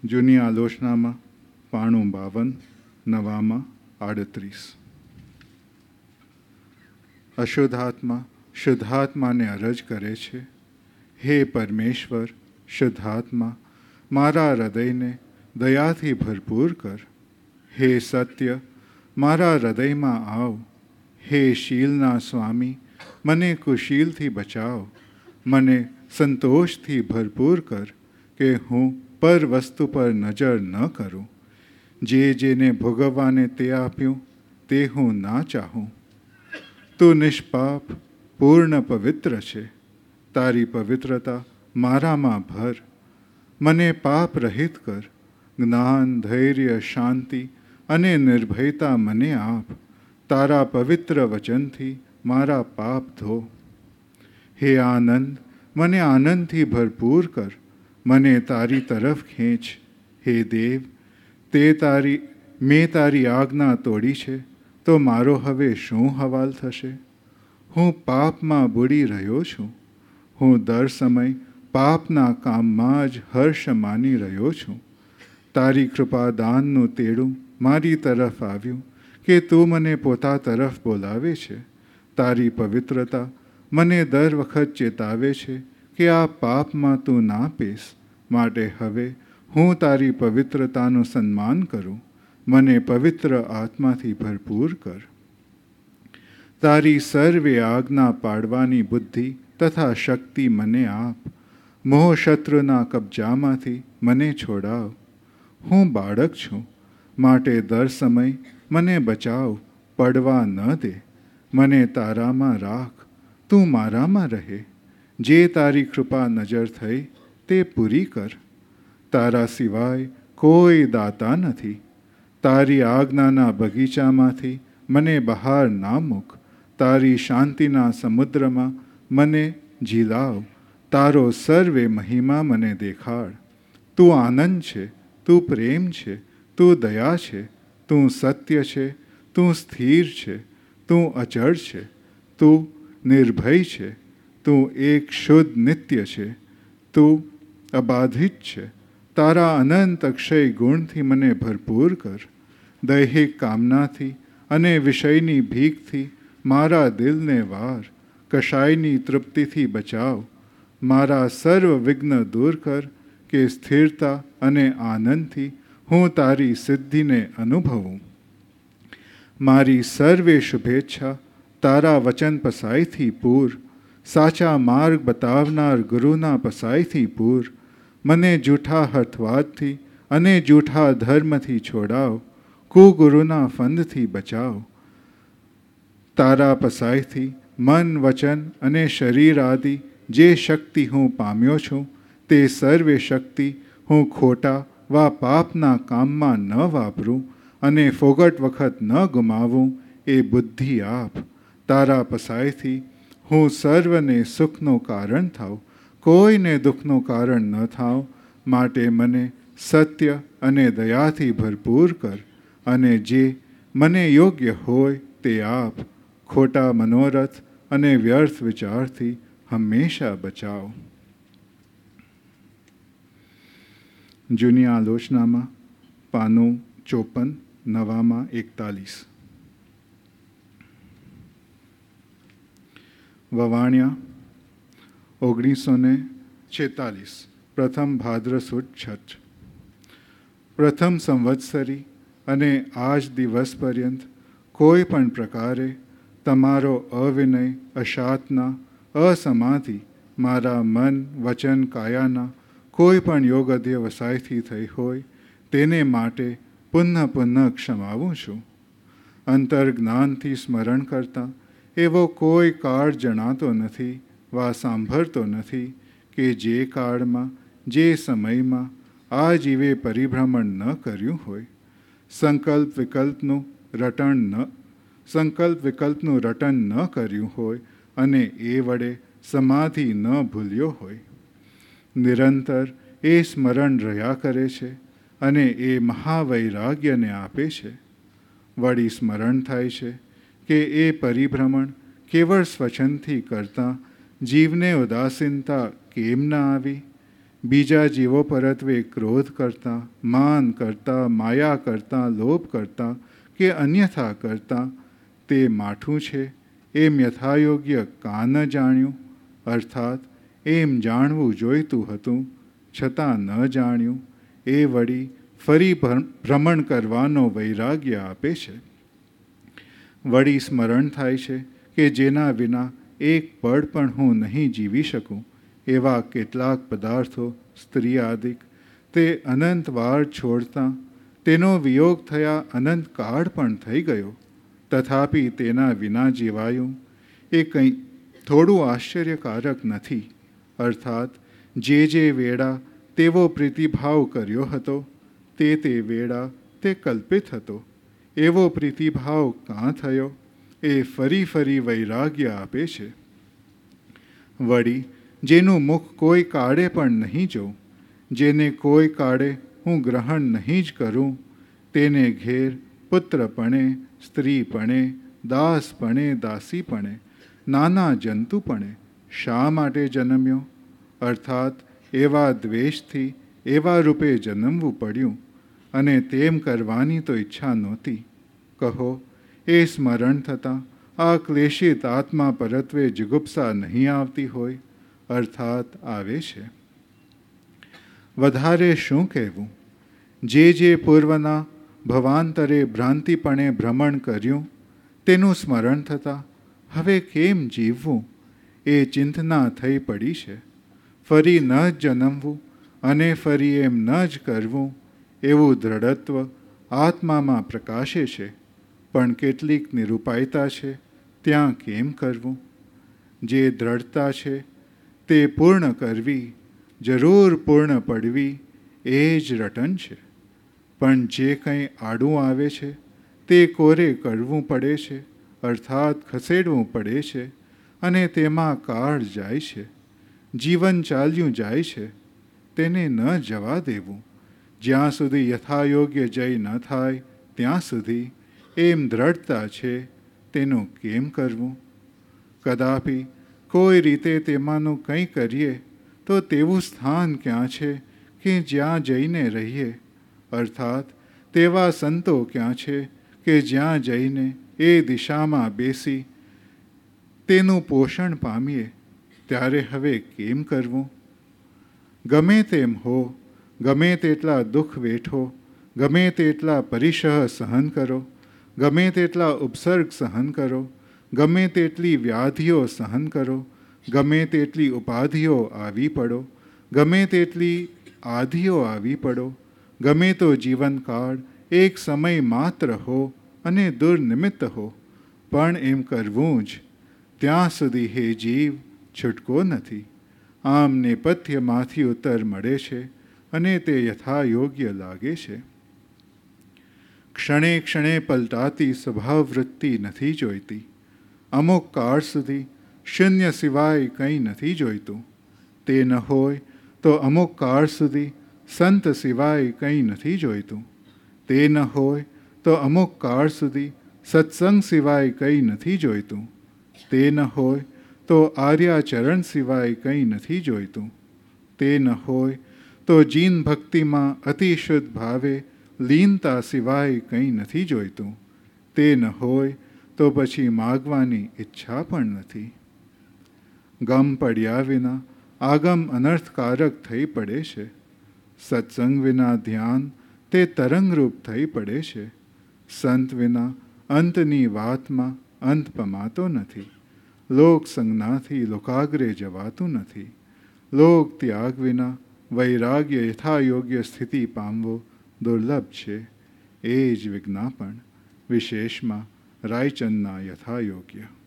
જૂની આલોચનામાં 92, નવામાં 38. અશુદ્ધાત્મા શુદ્ધાત્માને અરજ કરે છે, હે પરમેશ્વર, શુદ્ધાત્મા મારા હૃદયને દયાથી ભરપૂર કર. હે સત્ય, મારા હૃદયમાં આવ. હે શીલના સ્વામી, મને કુશીલથી બચાવ. મને સંતોષથી ભરપૂર કર કે હું પર વસ્તુ પર નજર ન કરું. જેને ભોગવવાને તે આપ્યું તે હું ના ચાહું. તું નિષ્પાપ પૂર્ણ પવિત્ર છે. તારી પવિત્રતા મારામાં ભર. મને પાપ રહિત કર. જ્ઞાન, ધૈર્ય, શાંતિ અને નિર્ભયતા મને આપ. તારા પવિત્ર વચનથી મારા પાપ ધો. હે આનંદ, મને આનંદથી ભરપૂર કર. મને તારી તરફ ખેંચ. હે દેવ, મેં તારી આજ્ઞા તોડી છે, તો મારો હવે શું હવાલ થશે? હું પાપમાં બુડી રહ્યો છું. હું દર સમય પાપના કામમાં જ હર્ષ માની રહ્યો છું. તારી કૃપાદાનનું તેડું મારી તરફ આવ્યું કે તું મને પોતા તરફ બોલાવે છે. તારી પવિત્રતા મને દર વખત ચેતાવે છે કે આ પાપમાં તું ના પેસ. માટે હવે હું તારી પવિત્રતાનું સન્માન કરું. મને પવિત્ર આત્માથી ભરપૂર કર. તારી સર્વે આજ્ઞા પાડવાની બુદ્ધિ તથા શક્તિ મને આપ. મોહ શત્રુના કબજામાંથી મને છોડાવ. હું બાળક છું, માટે દર સમય મને બચાવ, પડવા ન દે. મને તારામાં રાખ, તું મારામાં રહે. જે તારી કૃપા નજર થઈ તે પૂરી કર. તારા સિવાય કોઈ દાતા નથી. તારી આજ્ઞાના બગીચામાંથી મને બહાર ના મૂક. તારી શાંતિના સમુદ્રમાં મને ઝીલાવ. તારો સર્વે મહિમા મને દેખાડ. તું આનંદ છે, તું પ્રેમ છે, તું દયા છે, તું સત્ય છે, તું સ્થિર છે, તું અચળ છે, તું નિર્ભય છે, તું એક શુદ્ધ નિત્ય છે, તું અબાધિત છે. તારા અનંત અક્ષય ગુણથી મને ભરપૂર કર. દૈહિક કામનાથી અને વિષયની ભીખથી મારા દિલને વાર. કશાયની તૃપ્તિથી બચાવ. મારા સર્વ વિઘ્ન દૂર કર કે સ્થિરતા અને આનંદથી હું તારી સિદ્ધિને અનુભવું. મારી સર્વે શુભેચ્છા તારા વચન પસાઈથી પૂર. સાચા માર્ગ બતાવનાર ગુરુના પસાઈથી પૂર. મને જૂઠા હઠવાદથી અને જૂઠા ધર્મથી છોડાવ. કુગુરુના ફંદથી બચાવ. તારા પસાઈથી મન, વચન અને શરીર આદિ જે શક્તિ હું પામ્યો છું તે સર્વે શક્તિ હું ખોટા વા પાપના કામમાં ન વાપરું અને ફોગટ વખત ન ગુમાવું એ બુદ્ધિ આપ. તારા પસાઈથી હું સર્વને સુખનું કારણ થાવ, કોઈને દુઃખનું કારણ ન થાવ. માટે મને સત્ય અને દયાથી ભરપૂર કર અને જે મને યોગ્ય હોય તે આપ. ખોટા મનોરથ અને વ્યર્થ વિચારથી હંમેશા બચાવ. જૂની આલોચનામાં 54, નવામાં 41. વવાણિયા 1946, પ્રથમ ભાદ્ર સુદ છઠ. પ્રથમ સંવત્સરી અને આજ દિવસ પર્યંત કોઈ પણ પ્રકારે તમારો અવિનય, અશાતના, અસમાધિ મારા મન, વચન, કાયાના કોઈ પણ યોગ અધ્યવસાયથી થઈ હોય તેને માટે પુનઃ ક્ષમાવું છું. અંતર જ્ઞાનથી સ્મરણ કરતા એવો કોઈ કાળ જણાતો નથી વા સાંભળતો નથી કે જે કાળમાં, જે સમયમાં આ જીવે પરિભ્રમણ ન કર્યું હોય. સંકલ્પ વિકલ્પનું રટન ન કર્યું હોય અને એ વડે સમાધિ ન ભૂલ્યો હોય. નિરંતર એ સ્મરણ રહ્યા કરે છે અને એ મહાવૈરાગ્યને આપે છે. વળી સ્મરણ થાય છે કે એ પરિભ્રમણ કેવળ સ્વચનથી કરતાં જીવને ઉદાસીનતા કેમ ન આવી? બીજા જીવો પરત્વે ક્રોધ કરતા, માન કરતા, માયા કરતા, લોભ કરતા કે અન્યથા કરતા તે માઠું છે એમ યથાયોગ્ય કાં ન જાણ્યું, અર્થાત એમ જાણવું જોઈતું હતું છતાં ન જાણ્યું, એ વળી ફરી ભ્રમણ કરવાનો વૈરાગ્ય આપે છે. વળી સ્મરણ થાય છે કે જેના વિના એક પળ પણ હું નહીં જીવી શકું એવા કેટલાક પદાર્થો, સ્ત્રી આદિક, તે અનંત વાર છોડતા તેનો વિયોગ થયા અનંત કાળ પણ થઈ ગયો, તથાપિ તેના વિના જીવાયું, એ કંઈ થોડું આશ્ચર્યકારક નથી. અર્થાત જે વેળા તેવો પ્રીતિભાવ કર્યો હતો તે વેળા તે કલ્પિત હતો, એવો પ્રીતિભાવ કાં થયો એ ફરી ફરી વૈરાગ્ય આપે છે. વળી જેનું મુખ કોઈ કાળે પણ નહીં જોઉં, જેને કોઈ કાળે હું ગ્રહણ નહીં જ કરું, તેને ઘેર પુત્રપણે, સ્ત્રીપણે, દાસપણે, દાસીપણે, નાના જંતુપણે શા માટે જન્મ્યો? અર્થાત એવા દ્વેષથી એવા રૂપે જન્મવું પડ્યું, અને તેમ કરવાની તો ઈચ્છા નહોતી. કહો, એ સ્મરણ થતાં આ ક્લેશિત આત્મા પરત્વે જુગુપ્સા નહીં આવતી હોય? અર્થાત આવે છે. વધારે શું કહેવું? જે પૂર્વના ભવાંતરે ભ્રાંતિપણે ભ્રમણ કર્યું તેનું સ્મરણ થતાં હવે કેમ જીવવું એ ચિંતના થઈ પડી છે. ફરી ન જ જન્મવું અને ફરી એમ ન જ કરવું એવું દ્રઢત્વ આત્મામાં પ્રકાશે છે, પણ કેટલીક નિરૂપાયતા છે ત્યાં કેમ કરવું? જે દ્રઢતા છે તે પૂર્ણ કરવી, જરૂર પૂર્ણ પડવી એ જ રટન છે. પણ જે કંઈ આડું આવે છે તે કોરે કરવું પડે છે, અર્થાત ખસેડવું પડે છે, અને તેમાં કાળ જાય છે, જીવન ચાલ્યું જાય છે, તેને ન જવા દેવું. જ્યાં સુધી યથાયોગ્ય જય ન થાય ત્યાં સુધી એમ દ્રઢતા છે તેનું કેમ કરવું? કદાપી કોઈ રીતે તેમાંનું કંઈ કરીએ તો તેવું સ્થાન ક્યાં છે કે જ્યાં જઈને રહીએ? અર્થાત તેવા સંતો ક્યાં છે કે જ્યાં જઈને એ દિશામાં બેસી તેનું પોષણ પામીએ? ત્યારે હવે કેમ કરવું? ગમે તેમ હો, ગમે તેટલા દુઃખ વેઠો, ગમે તેટલા પરિશહ સહન કરો, ગમે તેટલા ઉપસર્ગ સહન કરો, ગમે તેટલી વ્યાધિઓ સહન કરો, ગમે તેટલી ઉપાધિઓ આવી પડો, ગમે તેટલી આધિઓ આવી પડો, ગમે તો જીવનકાળ એક સમય માત્ર હો અને દુર્નિમિત્ત હો, પણ એમ કરવું જ. ત્યાં સુધી હે જીવ છૂટકો નથી. આમ નેપથ્યમાંથી ઉત્તર મળે છે અને તે યથાયોગ્ય લાગે છે. ક્ષણે ક્ષણે પલટાતી સ્વભાવવૃત્તિ નથી જોઈતી. અમુક કાળ સુધી શૂન્ય સિવાય કંઈ નથી જોઈતું. તે ન હોય તો અમુક કાળ સુધી સંત સિવાય કંઈ નથી જોઈતું. તે ન હોય તો અમુક કાળ સુધી સત્સંગ સિવાય કંઈ નથી જોઈતું. તે ન હોય તો આર્યાચરણ સિવાય કંઈ નથી જોઈતું. તે ન હોય તો જીન ભક્તિમાં અતિશુદ્ધ ભાવે લીનતા સિવાય કંઈ નથી જોઈતું. તે ન હોય તો પછી માગવાની ઈચ્છા પણ નથી. ગમ પડ્યા વિના આગમ અનર્થકારક થઈ પડે છે. સત્સંગ વિના ધ્યાન તે તરંગરૂપ થઈ પડે છે. સંત વિના અંતની વાતમાં અંત પમાતો નથી. લોક સંજ્ઞાથી લોકાગ્રે જવાતું નથી. લોક ત્યાગ વિના વૈરાગ્ય યથાયોગ્ય સ્થિતિ પામવો દુર્લભ છે. એ જ વિજ્ઞાપન, વિશેષમાં રાયચંદના યથાયોગ્ય.